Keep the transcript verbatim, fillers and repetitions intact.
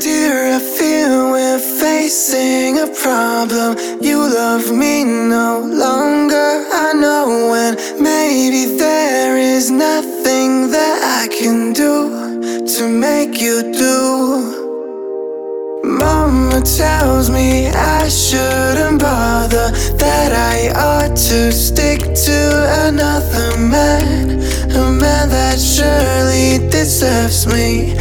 Dear, I feel we're facing a problem. You love me no longer. I know when maybe there is nothing that I can do to make you do. Mama tells me I shouldn't bother, that I ought to stick to another man, a man that surely deserves me.